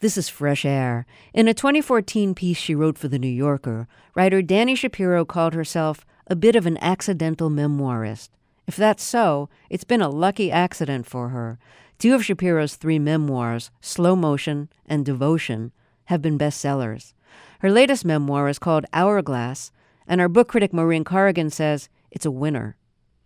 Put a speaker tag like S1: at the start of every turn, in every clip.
S1: This is Fresh Air. In a 2014 piece she wrote for The New Yorker, writer Dani Shapiro called herself a bit of an accidental memoirist. If that's so, it's been a lucky accident for her. Two of Shapiro's three memoirs, Slow Motion and Devotion, have been bestsellers. Her latest memoir is called Hourglass, and our book critic Maureen Corrigan says it's a winner.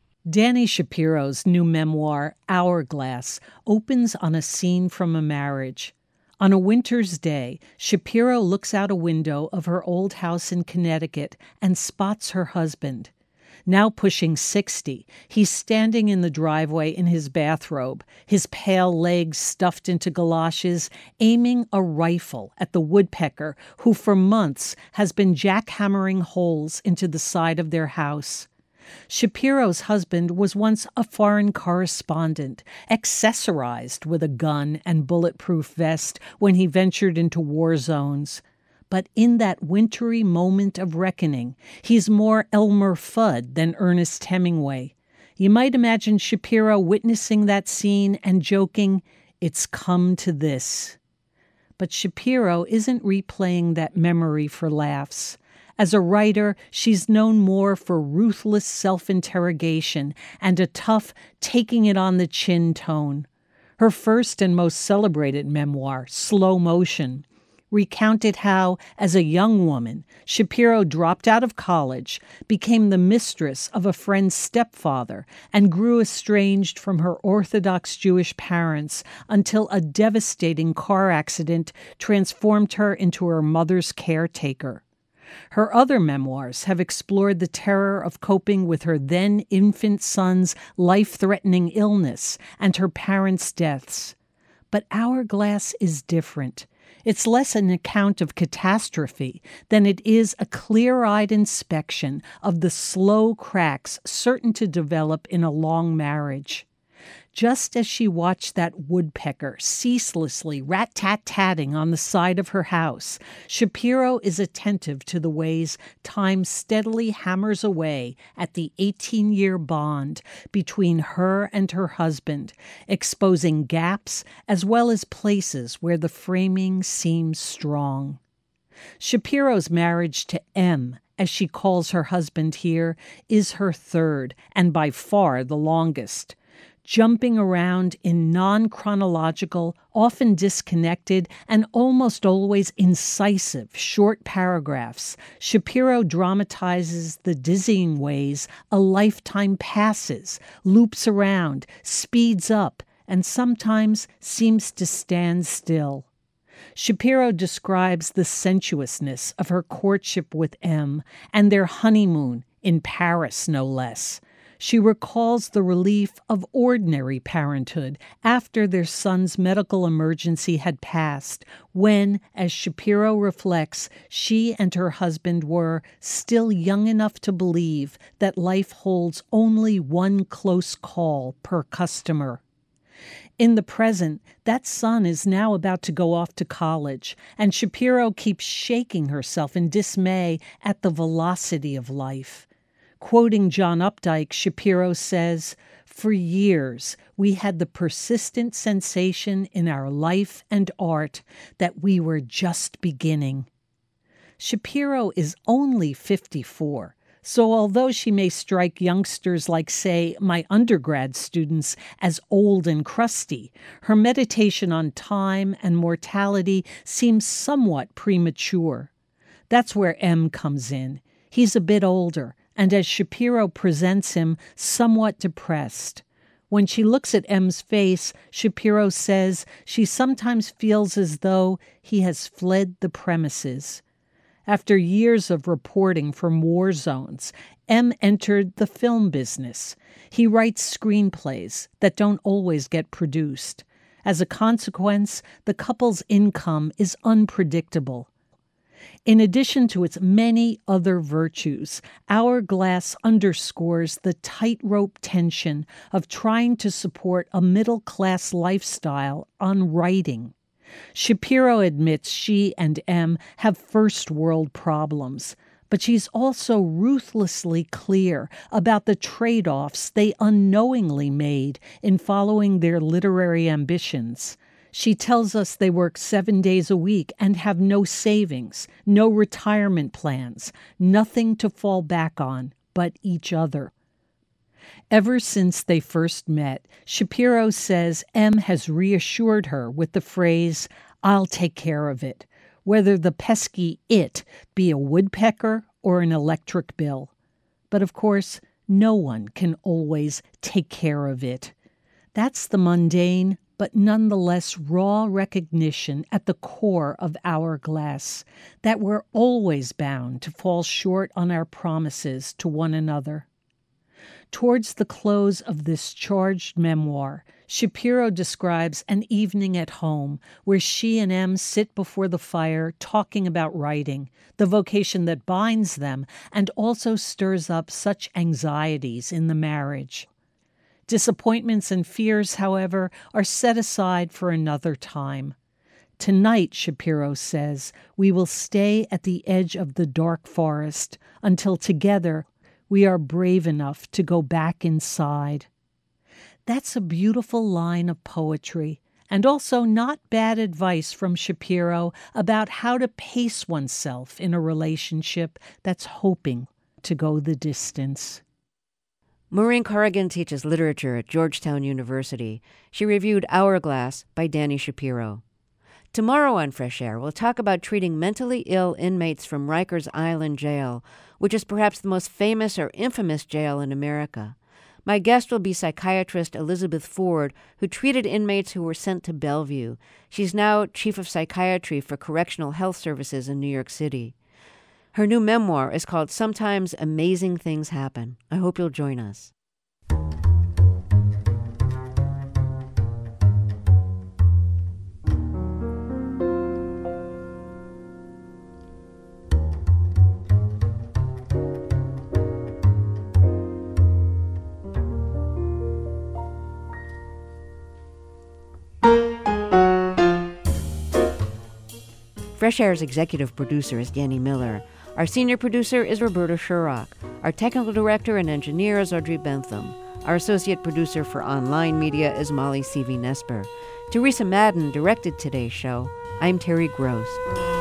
S2: Dani Shapiro's new memoir, Hourglass, opens on a scene from a marriage. On a winter's day, Shapiro looks out a window of her old house in Connecticut and spots her husband. Now pushing 60, he's standing in the driveway in his bathrobe, his pale legs stuffed into galoshes, aiming a rifle at the woodpecker who for months has been jackhammering holes into the side of their house. Shapiro's husband was once a foreign correspondent, accessorized with a gun and bulletproof vest when he ventured into war zones. But in that wintry moment of reckoning, he's more Elmer Fudd than Ernest Hemingway. You might imagine Shapiro witnessing that scene and joking, "It's come to this." But Shapiro isn't replaying that memory for laughs. As a writer, she's known more for ruthless self-interrogation and a tough, taking-it-on-the-chin tone. Her first and most celebrated memoir, Slow Motion, recounted how, as a young woman, Shapiro dropped out of college, became the mistress of a friend's stepfather, and grew estranged from her Orthodox Jewish parents until a devastating car accident transformed her into her mother's caretaker. Her other memoirs have explored the terror of coping with her then-infant son's life-threatening illness and her parents' deaths. But Hourglass is different. It's less an account of catastrophe than it is a clear-eyed inspection of the slow cracks certain to develop in a long marriage. Just as she watched that woodpecker ceaselessly rat-tat-tatting on the side of her house, Shapiro is attentive to the ways time steadily hammers away at the 18-year bond between her and her husband, exposing gaps as well as places where the framing seems strong. Shapiro's marriage to M, as she calls her husband here, is her third and by far the longest. Jumping around in non-chronological, often disconnected, and almost always incisive short paragraphs, Shapiro dramatizes the dizzying ways a lifetime passes, loops around, speeds up, and sometimes seems to stand still. Shapiro describes the sensuousness of her courtship with M and their honeymoon, in Paris no less. She recalls the relief of ordinary parenthood after their son's medical emergency had passed, when, as Shapiro reflects, she and her husband were still young enough to believe that life holds only one close call per customer. In the present, that son is now about to go off to college, and Shapiro keeps shaking herself in dismay at the velocity of life. Quoting John Updike, Shapiro says, "For years, we had the persistent sensation in our life and art that we were just beginning." Shapiro is only 54, so although she may strike youngsters like, say, my undergrad students as old and crusty, her meditation on time and mortality seems somewhat premature. That's where M comes in. He's a bit older, and as Shapiro presents him, somewhat depressed. When she looks at M's face, Shapiro says she sometimes feels as though he has fled the premises. After years of reporting from war zones, M entered the film business. He writes screenplays that don't always get produced. As a consequence, the couple's income is unpredictable. In addition to its many other virtues, Hourglass underscores the tightrope tension of trying to support a middle-class lifestyle on writing. Shapiro admits she and M have first-world problems, but she's also ruthlessly clear about the trade-offs they unknowingly made in following their literary ambitions. She tells us they work 7 days a week and have no savings, no retirement plans, nothing to fall back on but each other. Ever since they first met, Shapiro says M has reassured her with the phrase, "I'll take care of it," whether the pesky "it" be a woodpecker or an electric bill. But of course, no one can always take care of it. That's the mundane, but nonetheless raw recognition at the core of Hourglass, that we're always bound to fall short on our promises to one another. Towards the close of this charged memoir, Shapiro describes an evening at home where she and M sit before the fire talking about writing, the vocation that binds them and also stirs up such anxieties in the marriage. Disappointments and fears, however, are set aside for another time. Tonight, Shapiro says, we will stay at the edge of the dark forest until together we are brave enough to go back inside. That's a beautiful line of poetry, and also not bad advice from Shapiro about how to pace oneself in a relationship that's hoping to go the distance.
S1: Maureen Corrigan teaches literature at Georgetown University. She reviewed Hourglass by Danny Shapiro. Tomorrow on Fresh Air, we'll talk about treating mentally ill inmates from Rikers Island Jail, which is perhaps the most famous or infamous jail in America. My guest will be psychiatrist Elizabeth Ford, who treated inmates who were sent to Bellevue. She's now chief of psychiatry for Correctional Health Services in New York City. Her new memoir is called Sometimes Amazing Things Happen. I hope you'll join us. Fresh Air's executive producer is Danny Miller. Our senior producer is Roberta Sherrock. Our technical director and engineer is Audrey Bentham. Our associate producer for online media is Molly Seavey-Nesper. Teresa Madden directed today's show. I'm Terry Gross.